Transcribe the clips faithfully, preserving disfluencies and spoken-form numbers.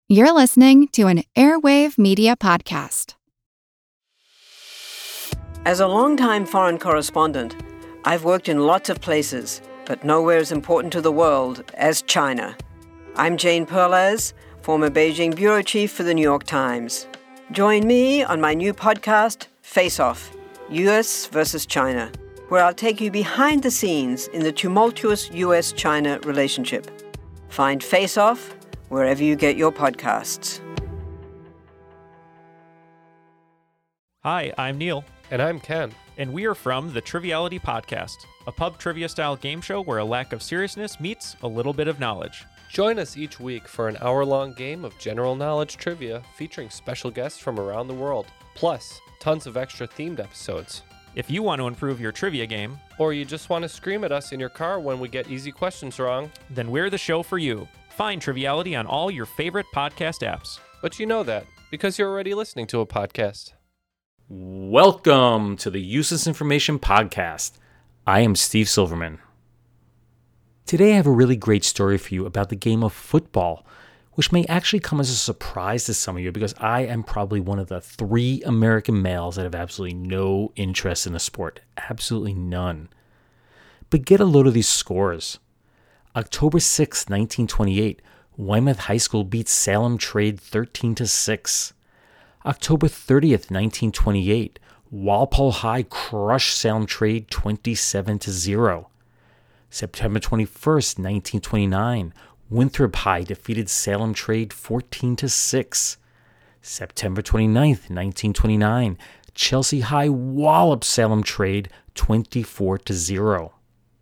You're listening to an Airwave Media Podcast. As a longtime foreign correspondent, I've worked in lots of places, but nowhere as important to the world as China. I'm Jane Perlez, former Beijing bureau chief for the New York Times. Join me on my new podcast, Face Off, U S versus China, where I'll take you behind the scenes in the tumultuous U S China relationship. Find Face Off wherever you get your podcasts. Hi, I'm Neil. And I'm Ken. And we are from the Triviality Podcast, a pub trivia-style game show where a lack of seriousness meets a little bit of knowledge. Join us each week for an hour-long game of general knowledge trivia featuring special guests from around the world, plus tons of extra themed episodes. If you want to improve your trivia game, or you just want to scream at us in your car when we get easy questions wrong, then we're the show for you. Find Triviality on all your favorite podcast apps. But you know that because you're already listening to a podcast. Welcome to the Useless Information Podcast. I am Steve Silverman. Today I have a really great story for you about the game of football, which may actually come as a surprise to some of you because I am probably one of the three American males that have absolutely no interest in the sport. Absolutely none. But get a load of these scores. October sixth, nineteen twenty-eight, Weymouth High School beats Salem Trade thirteen to six. October thirtieth, nineteen twenty-eight, Walpole High crushed Salem Trade twenty-seven to zero. September twenty-first, nineteen twenty-nine, Winthrop High defeated Salem Trade fourteen to six. September twenty-ninth, nineteen twenty-nine, Chelsea High walloped Salem Trade twenty-four to zero.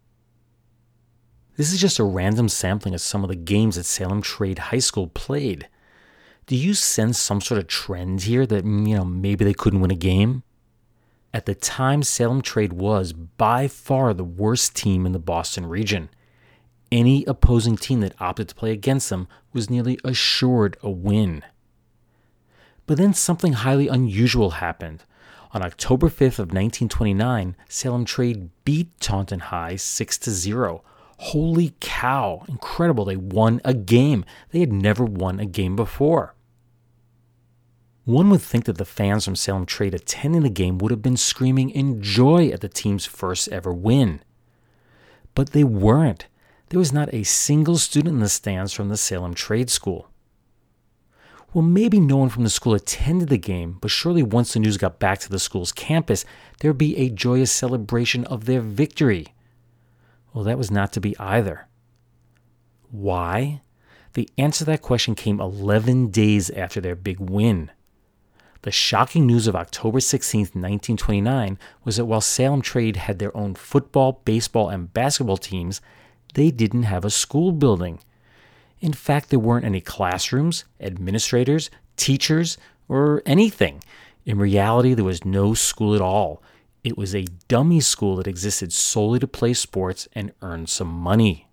This is just a random sampling of some of the games that Salem Trade High School played. Do you sense some sort of trend here that, you know, maybe they couldn't win a game? At the time, Salem Trade was by far the worst team in the Boston region. Any opposing team that opted to play against them was nearly assured a win. But then something highly unusual happened. On October fifth of nineteen twenty-nine, Salem Trade beat Taunton High six to zero. Holy cow, incredible, they won a game. They had never won a game before. One would think that the fans from Salem Trade attending the game would have been screaming in joy at the team's first ever win. But they weren't. There was not a single student in the stands from the Salem Trade School. Well, maybe no one from the school attended the game, but surely once the news got back to the school's campus, there would be a joyous celebration of their victory. Well, that was not to be either. Why? The answer to that question came eleven days after their big win. The shocking news of October sixteenth, nineteen twenty-nine was that while Salem Trade had their own football, baseball, and basketball teams, they didn't have a school building. In fact, there weren't any classrooms, administrators, teachers, or anything. In reality, there was no school at all. It was a dummy school that existed solely to play sports and earn some money.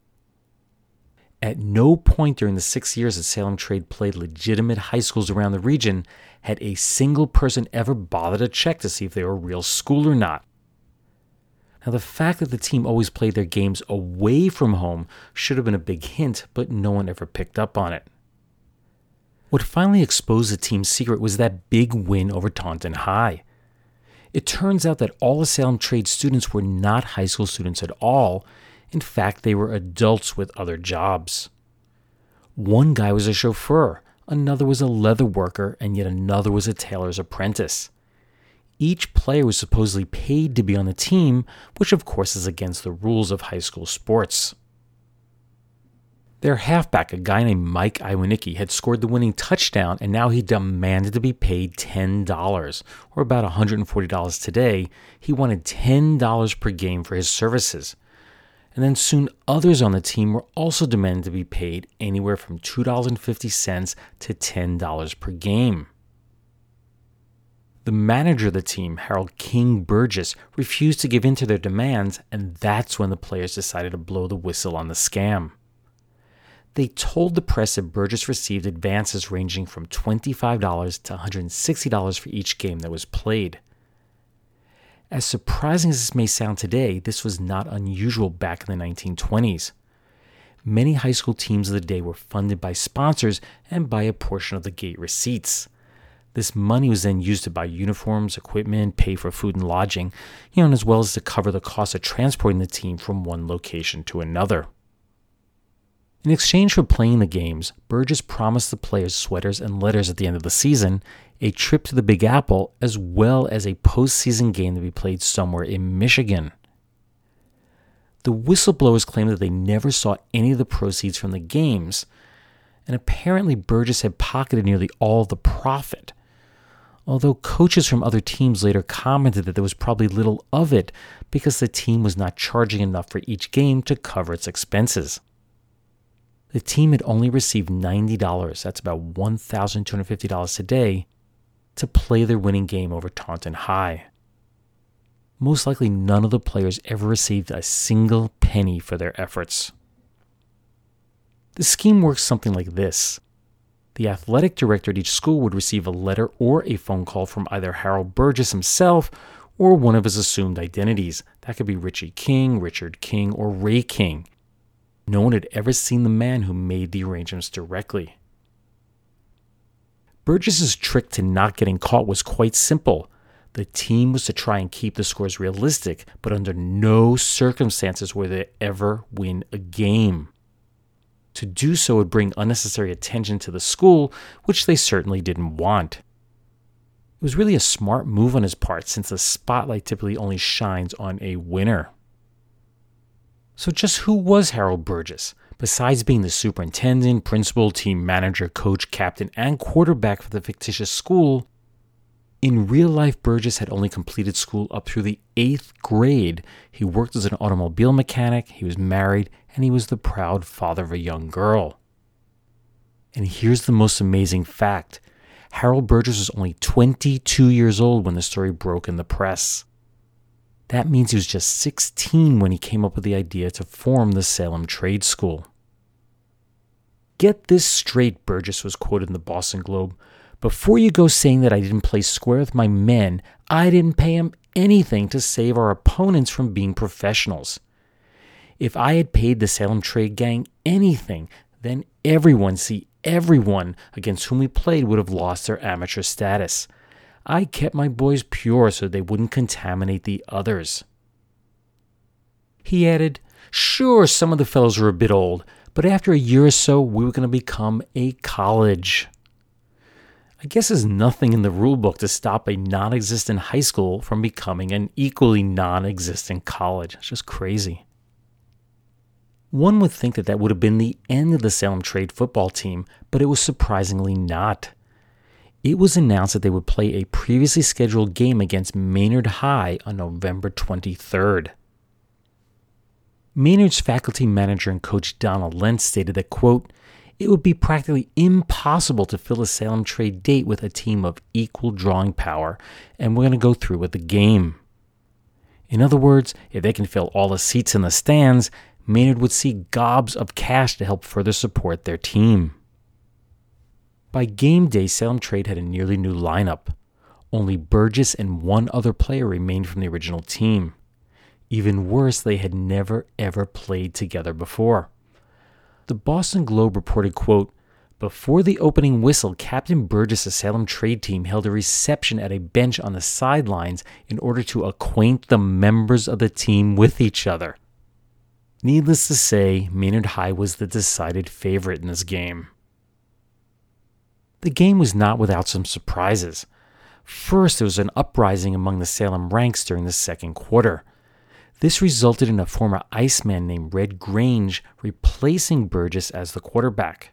At no point during the six years that Salem Trade played legitimate high schools around the region had a single person ever bothered to check to see if they were a real school or not. Now, the fact that the team always played their games away from home should have been a big hint, but no one ever picked up on it. What finally exposed the team's secret was that big win over Taunton High. It turns out that all the Salem Trade students were not high school students at all. In fact, they were adults with other jobs. One guy was a chauffeur, another was a leather worker, and yet another was a tailor's apprentice. Each player was supposedly paid to be on the team, which of course is against the rules of high school sports. Their halfback, a guy named Mike Iwanicki, had scored the winning touchdown, and now he demanded to be paid ten dollars, or about one hundred forty dollars today. He wanted ten dollars per game for his services. And then soon others on the team were also demanding to be paid anywhere from two dollars and fifty cents to ten dollars per game. The manager of the team, Harold King Burgess, refused to give in to their demands, and that's when the players decided to blow the whistle on the scam. They told the press that Burgess received advances ranging from twenty-five dollars to one hundred sixty dollars for each game that was played. As surprising as this may sound today, this was not unusual back in the nineteen twenties. many high school teams of the day were funded by sponsors and by a portion of the gate receipts. This money was then used to buy uniforms, equipment, pay for food and lodging, you know, and as well as to cover the cost of transporting the team from one location to another. In exchange for playing the games, Burgess promised the players sweaters and letters at the end of the season, a trip to the Big Apple, as well as a postseason game to be played somewhere in Michigan. The whistleblowers claimed that they never saw any of the proceeds from the games, and apparently Burgess had pocketed nearly all of the profit, although coaches from other teams later commented that there was probably little of it because the team was not charging enough for each game to cover its expenses. The team had only received ninety dollars, that's about one thousand two hundred fifty dollars today, to play their winning game over Taunton High. Most likely none of the players ever received a single penny for their efforts. The scheme works something like this. The athletic director at each school would receive a letter or a phone call from either Harold Burgess himself or one of his assumed identities. That could be Richie King, Richard King, or Ray King. No one had ever seen the man who made the arrangements directly. Burgess's trick to not getting caught was quite simple. The team was to try and keep the scores realistic, but under no circumstances would they ever win a game. To do so would bring unnecessary attention to the school, which they certainly didn't want. It was really a smart move on his part, since the spotlight typically only shines on a winner. So just who was Harold Burgess? Besides being the superintendent, principal, team manager, coach, captain, and quarterback for the fictitious school, in real life, Burgess had only completed school up through the eighth grade. He worked as an automobile mechanic, he was married, and he was the proud father of a young girl. And here's the most amazing fact. Harold Burgess was only twenty-two years old when the story broke in the press. That means he was just sixteen when he came up with the idea to form the Salem Trade School. Get this straight, Burgess was quoted in the Boston Globe. Before you go saying that I didn't play square with my men, I didn't pay them anything to save our opponents from being professionals. If I had paid the Salem Trade Gang anything, then everyone, see everyone against whom we played would have lost their amateur status. I kept my boys pure so they wouldn't contaminate the others. He added, sure, some of the fellows were a bit old, but after a year or so, we were going to become a college. I guess there's nothing in the rule book to stop a non-existent high school from becoming an equally non-existent college. It's just crazy. One would think that that would have been the end of the Salem Trade football team, but it was surprisingly not. It was announced that they would play a previously scheduled game against Maynard High on November twenty-third. Maynard's faculty manager and coach Donald Lentz stated that, quote, it would be practically impossible to fill a Salem Trade date with a team of equal drawing power, and we're going to go through with the game. In other words, if they can fill all the seats in the stands, Maynard would see gobs of cash to help further support their team. By game day, Salem Trade had a nearly new lineup. Only Burgess and one other player remained from the original team. Even worse, they had never ever played together before. The Boston Globe reported, quote, before the opening whistle, Captain Burgess' Salem Trade team held a reception at a bench on the sidelines in order to acquaint the members of the team with each other. Needless to say, Maynard High was the decided favorite in this game. The game was not without some surprises. First, there was an uprising among the Salem ranks during the second quarter. This resulted in a former Iceman named Red Grange replacing Burgess as the quarterback.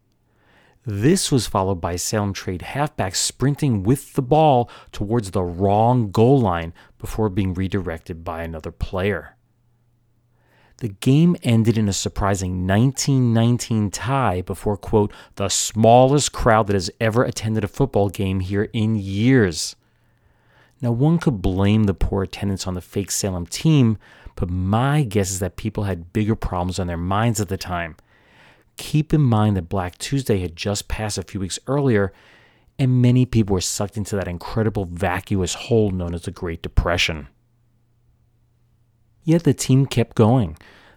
This was followed by Salem Trade halfback sprinting with the ball towards the wrong goal line before being redirected by another player. The game ended in a surprising nineteen nineteen tie before, quote, the smallest crowd that has ever attended a football game here in years. Now, one could blame the poor attendance on the fake Salem team, but my guess is that people had bigger problems on their minds at the time. Keep in mind that Black Tuesday had just passed a few weeks earlier, and many people were sucked into that incredible vacuous hole known as the Great Depression. Yet the team kept going.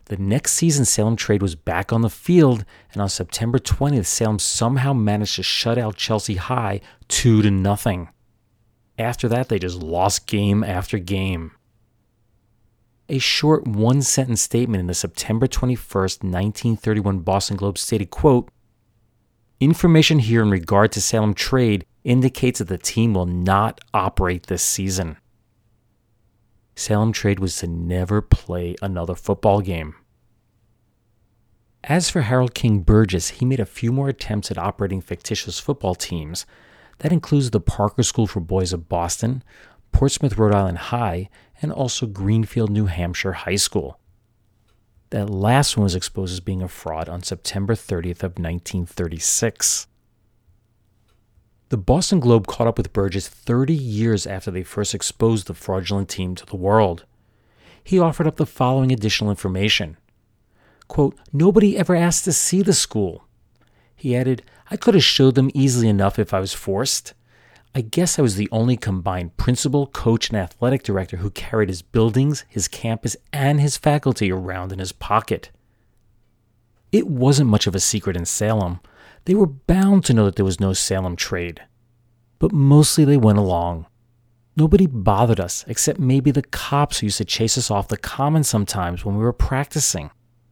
The next season, Salem Trade was back on the field, and on September twentieth, Salem somehow managed to shut out Chelsea High two to nothing. After that, they just lost game after game. A short one-sentence statement in the September twenty-first, nineteen thirty-one Boston Globe stated, quote, "Information here in regard to Salem Trade indicates that the team will not operate this season." Salem Trade was to never play another football game. As for Harold King Burgess, he made a few more attempts at operating fictitious football teams. That includes the Parker School for Boys of Boston, Portsmouth, Rhode Island High, and also Greenfield, New Hampshire High School. That last one was exposed as being a fraud on September thirtieth of nineteen thirty-six. The Boston Globe caught up with Burgess thirty years after they first exposed the fraudulent team to the world. He offered up the following additional information. Quote, "Nobody ever asked to see the school." He added, "I could have showed them easily enough if I was forced. I guess I was the only combined principal, coach, and athletic director who carried his buildings, his campus, and his faculty around in his pocket." It wasn't much of a secret in Salem. They were bound to know that there was no Salem Trade. But mostly they went along. Nobody bothered us, except maybe the cops who used to chase us off the common sometimes when we were practicing.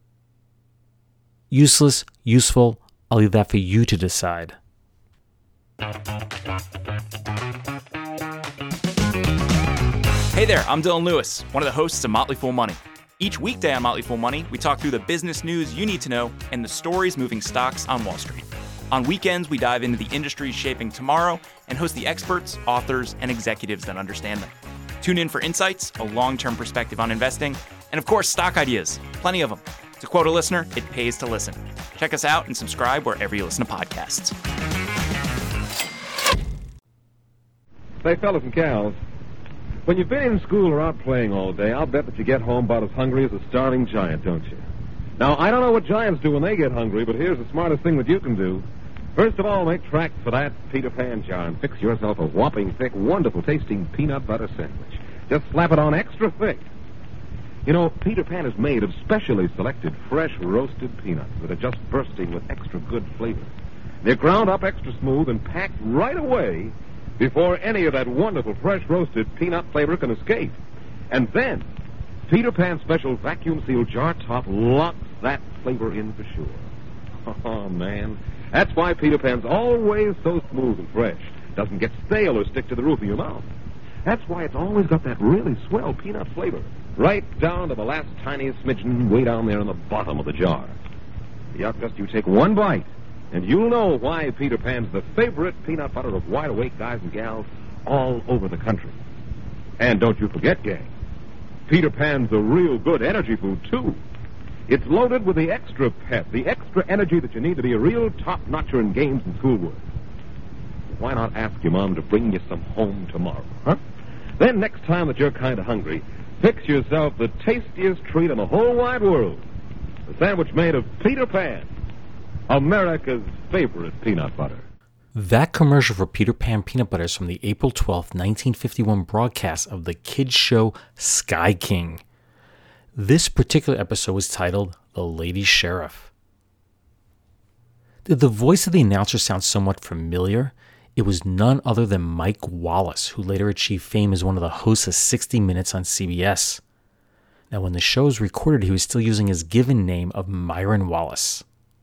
Useless, useful, I'll leave that for you to decide. Hey there, I'm Dylan Lewis, one of the hosts of Motley Fool Money. Each weekday on Motley Fool Money, we talk through the business news you need to know and the stories moving stocks on Wall Street. On weekends, we dive into the industries shaping tomorrow and host the experts, authors, and executives that understand them. Tune in for insights, a long-term perspective on investing, and of course, stock ideas. Plenty of them. To quote a listener, it pays to listen. Check us out and subscribe wherever you listen to podcasts. Say, fellas and gals, when you've been in school or out playing all day, I'll bet that you get home about as hungry as a starving giant, don't you? Now, I don't know what giants do when they get hungry, but here's the smartest thing that you can do. First of all, make tracks for that Peter Pan jar and fix yourself a whopping thick, wonderful-tasting peanut butter sandwich. Just slap it on extra thick. You know, Peter Pan is made of specially selected, fresh, roasted peanuts that are just bursting with extra good flavor. They're ground up extra smooth and packed right away before any of that wonderful, fresh, roasted peanut flavor can escape. And then, Peter Pan's special vacuum-sealed jar top locks that flavor in for sure. Oh, man. That's why Peter Pan's always so smooth and fresh. Doesn't get stale or stick to the roof of your mouth. That's why it's always got that really swell peanut flavor, right down to the last tiniest smidgen way down there in the bottom of the jar. Yup, just you take one bite, and you'll know why Peter Pan's the favorite peanut butter of wide-awake guys and gals all over the country. And don't you forget, gang, Peter Pan's a real good energy food, too. It's loaded with the extra pep, the extra energy that you need to be a real top-notcher in games and schoolwork. Why not ask your mom to bring you some home tomorrow, huh? Then next time that you're kind of hungry, fix yourself the tastiest treat in the whole wide world. A sandwich made of Peter Pan, America's favorite peanut butter. That commercial for Peter Pan peanut butter is from the April twelfth, nineteen fifty-one broadcast of the kids show Sky King. This particular episode was titled The Lady Sheriff. Did the voice of the announcer sound somewhat familiar? It was none other than Mike Wallace, who later achieved fame as one of the hosts of sixty minutes on C B S. Now, when the show was recorded, he was still using his given name of Myron Wallace.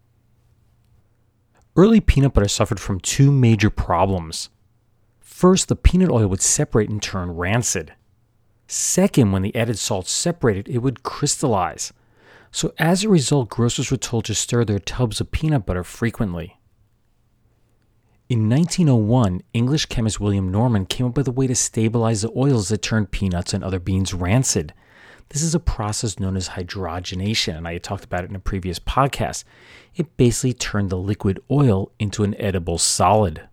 Early peanut butter suffered from two major problems. First, the peanut oil would separate and turn rancid. Second, when the added salt separated, it would crystallize. So as a result, grocers were told to stir their tubs of peanut butter frequently. In nineteen oh one, English chemist William Norman came up with a way to stabilize the oils that turned peanuts and other beans rancid. This is a process known as hydrogenation, and I had talked about it in a previous podcast. It basically turned the liquid oil into an edible solid.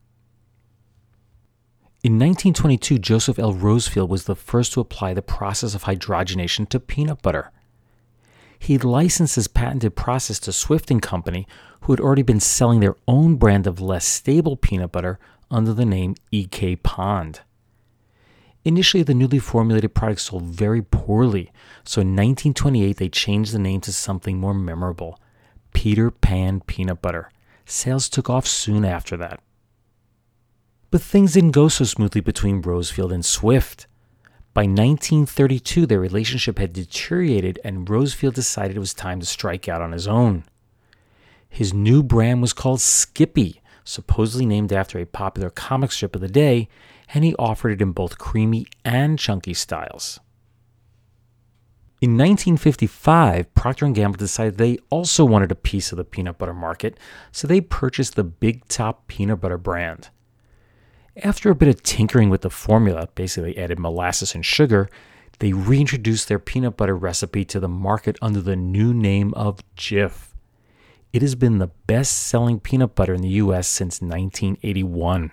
In nineteen twenty-two, Joseph L. Rosefield was the first to apply the process of hydrogenation to peanut butter. He licensed his patented process to Swift and Company, who had already been selling their own brand of less stable peanut butter under the name E K Pond. Initially, the newly formulated product sold very poorly, so in nineteen twenty-eight they changed the name to something more memorable, Peter Pan Peanut Butter. Sales took off soon after that. But things didn't go so smoothly between Rosefield and Swift. By nineteen thirty-two, their relationship had deteriorated and Rosefield decided it was time to strike out on his own. His new brand was called Skippy, supposedly named after a popular comic strip of the day, and he offered it in both creamy and chunky styles. In nineteen fifty-five, Procter and Gamble decided they also wanted a piece of the peanut butter market, so they purchased the Big Top peanut butter brand. After a bit of tinkering with the formula, basically they added molasses and sugar, they reintroduced their peanut butter recipe to the market under the new name of Jif. It has been the best-selling peanut butter in the U S since nineteen eighty-one.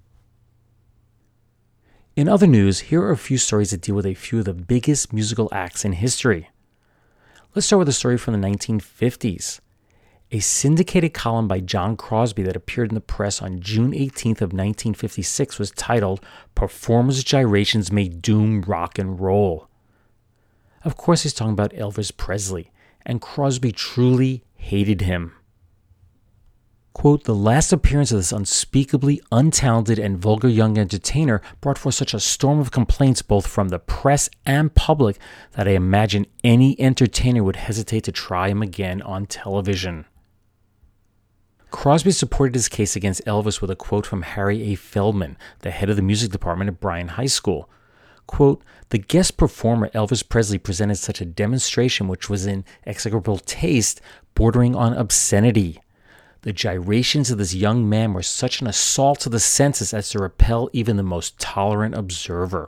In other news, here are a few stories that deal with a few of the biggest musical acts in history. Let's start with a story from the nineteen fifties. A syndicated column by John Crosby that appeared in the press on June eighteenth of nineteen fifty-six was titled, "Performers' Gyrations May Doom Rock and Roll." Of course, he's talking about Elvis Presley, and Crosby truly hated him. Quote, "The last appearance of this unspeakably untalented and vulgar young entertainer brought forth such a storm of complaints both from the press and public that I imagine any entertainer would hesitate to try him again on television." Crosby supported his case against Elvis with a quote from Harry A. Feldman, the head of the music department at Bryan High School. Quote, "The guest performer Elvis Presley presented such a demonstration which was in execrable taste, bordering on obscenity. The gyrations of this young man were such an assault to the senses as to repel even the most tolerant observer."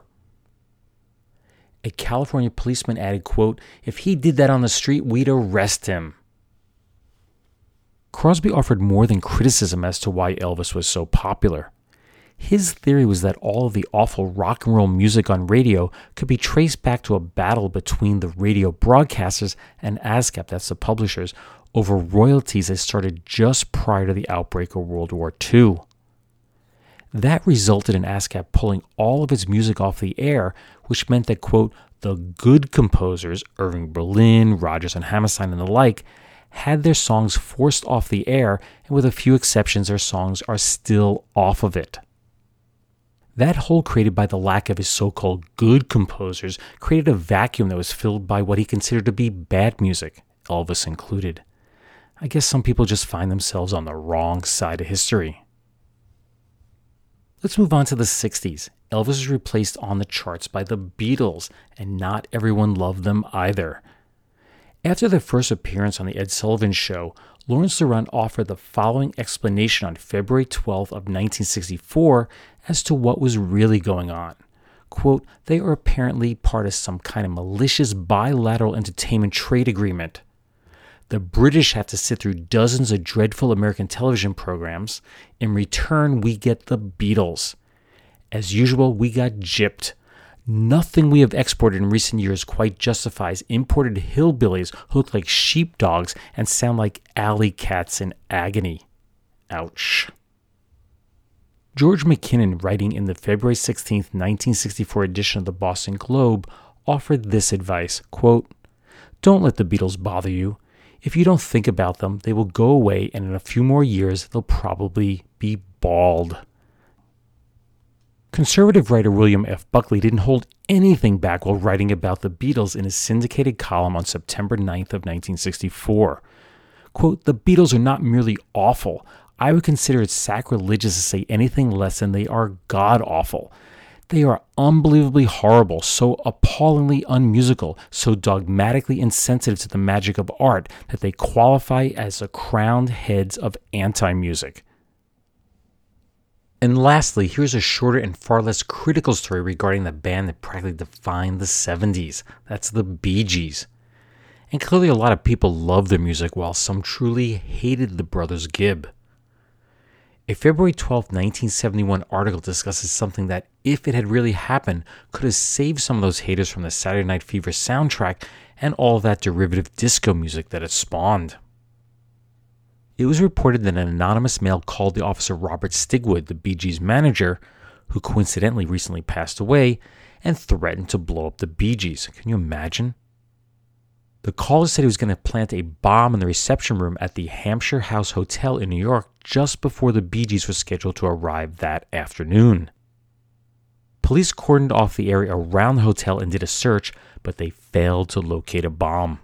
A California policeman added, quote, "If he did that on the street, we'd arrest him." Crosby offered more than criticism as to why Elvis was so popular. His theory was that all of the awful rock and roll music on radio could be traced back to a battle between the radio broadcasters and ASCAP, that's the publishers, over royalties that started just prior to the outbreak of World War Two. That resulted in ASCAP pulling all of its music off the air, which meant that, quote, "the good composers, Irving Berlin, Rodgers and Hammerstein and the like, had their songs forced off the air, and with a few exceptions, their songs are still off of it." That hole created by the lack of his so-called good composers created a vacuum that was filled by what he considered to be bad music, Elvis included. I guess some people just find themselves on the wrong side of history. Let's move on to the sixties. Elvis was replaced on the charts by the Beatles, and not everyone loved them either. After their first appearance on the Ed Sullivan Show, Lawrence Durant offered the following explanation on February twelfth of nineteen sixty-four as to what was really going on. Quote, "They are apparently part of some kind of malicious bilateral entertainment trade agreement. The British have to sit through dozens of dreadful American television programs. In return, we get the Beatles. As usual, we got gypped. Nothing we have exported in recent years quite justifies imported hillbillies who look like sheepdogs and sound like alley cats in agony. Ouch." George McKinnon, writing in the February sixteenth, nineteen sixty-four edition of the Boston Globe, offered this advice, quote, "Don't let the Beatles bother you. If you don't think about them, they will go away, and in a few more years, they'll probably be bald." Conservative writer William F. Buckley didn't hold anything back while writing about the Beatles in his syndicated column on September ninth of nineteen sixty-four. Quote, "The Beatles are not merely awful. I would consider it sacrilegious to say anything less than they are god-awful. They are unbelievably horrible, so appallingly unmusical, so dogmatically insensitive to the magic of art that they qualify as the crowned heads of anti-music." And lastly, here's a shorter and far less critical story regarding the band that practically defined the seventies. That's the Bee Gees. And clearly a lot of people loved their music while some truly hated the brothers Gibb. A February twelfth, nineteen seventy-one article discusses something that, if it had really happened, could have saved some of those haters from the Saturday Night Fever soundtrack and all of that derivative disco music that it spawned. It was reported that an anonymous mail called the officer Robert Stigwood, the Bee Gees manager, who coincidentally recently passed away, and threatened to blow up the Bee Gees. Can you imagine? The caller said he was going to plant a bomb in the reception room at the Hampshire House Hotel in New York just before the Bee Gees were scheduled to arrive that afternoon. Police cordoned off the area around the hotel and did a search, but they failed to locate a bomb.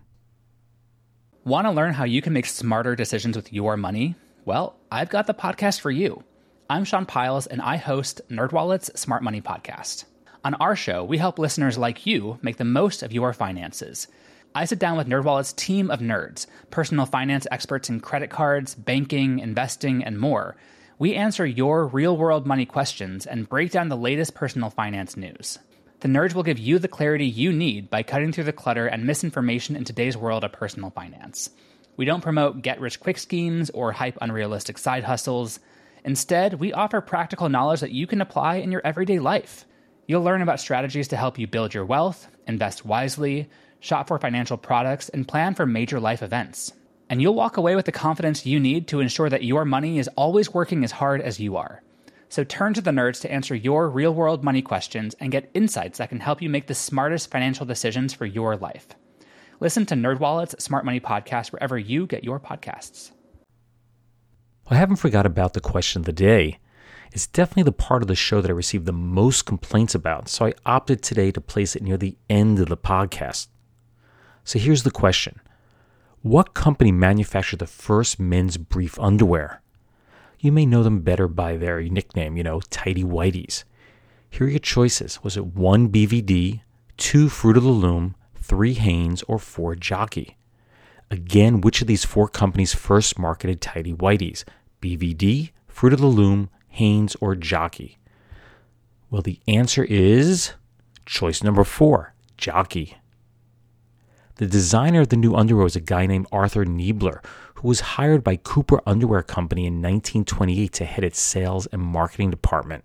Want to learn how you can make smarter decisions with your money? Well, I've got the podcast for you. I'm Sean Piles, and I host NerdWallet's Smart Money Podcast. On our show, we help listeners like you make the most of your finances. I sit down with NerdWallet's team of nerds, personal finance experts in credit cards, banking, investing, and more. We answer your real-world money questions and break down the latest personal finance news. The nerds will give you the clarity you need by cutting through the clutter and misinformation in today's world of personal finance. We don't promote get-rich-quick schemes or hype unrealistic side hustles. Instead, we offer practical knowledge that you can apply in your everyday life. You'll learn about strategies to help you build your wealth, invest wisely, shop for financial products, and plan for major life events. And you'll walk away with the confidence you need to ensure that your money is always working as hard as you are. So turn to the nerds to answer your real-world money questions and get insights that can help you make the smartest financial decisions for your life. Listen to NerdWallet's Smart Money Podcast wherever you get your podcasts. Well, I haven't forgot about the question of the day. It's definitely the part of the show that I received the most complaints about, so I opted today to place it near the end of the podcast. So here's the question. What company manufactured the first men's brief underwear? You may know them better by their nickname, you know, Tidy Whities. Here are your choices. Was it one B V D, two Fruit of the Loom, three Hanes, or four Jockey? Again, which of these four companies first marketed Tidy Whities? B V D, Fruit of the Loom, Hanes, or Jockey? Well, the answer is choice number four, Jockey. The designer of the new underwear was a guy named Arthur Niebler, who was hired by Cooper Underwear Company in nineteen twenty-eight to head its sales and marketing department.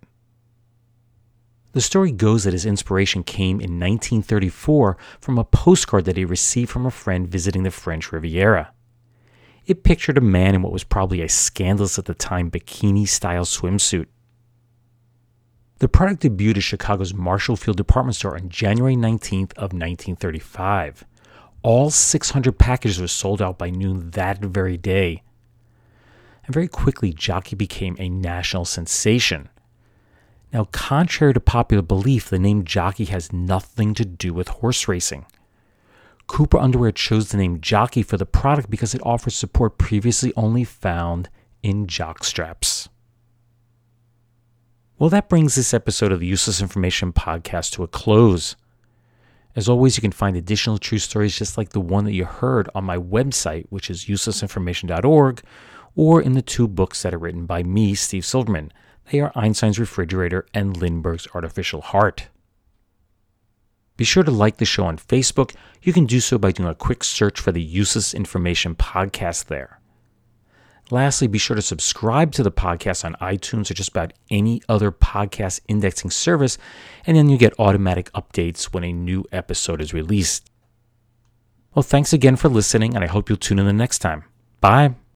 The story goes that his inspiration came in nineteen thirty-four from a postcard that he received from a friend visiting the French Riviera. It pictured a man in what was probably a scandalous at the time bikini-style swimsuit. The product debuted at Chicago's Marshall Field department store on January nineteenth of nineteen thirty-five. All six hundred packages were sold out by noon that very day. And very quickly, Jockey became a national sensation. Now, contrary to popular belief, the name Jockey has nothing to do with horse racing. Cooper Underwear chose the name Jockey for the product because it offers support previously only found in jock straps. Well, that brings this episode of the Useless Information Podcast to a close. As always, you can find additional true stories just like the one that you heard on my website, which is useless information dot org, or in the two books that are written by me, Steve Silverman. They are Einstein's Refrigerator and Lindbergh's Artificial Heart. Be sure to like the show on Facebook. You can do so by doing a quick search for the Useless Information Podcast there. Lastly, be sure to subscribe to the podcast on iTunes or just about any other podcast indexing service, and then you get automatic updates when a new episode is released. Well, thanks again for listening, and I hope you'll tune in the next time. Bye.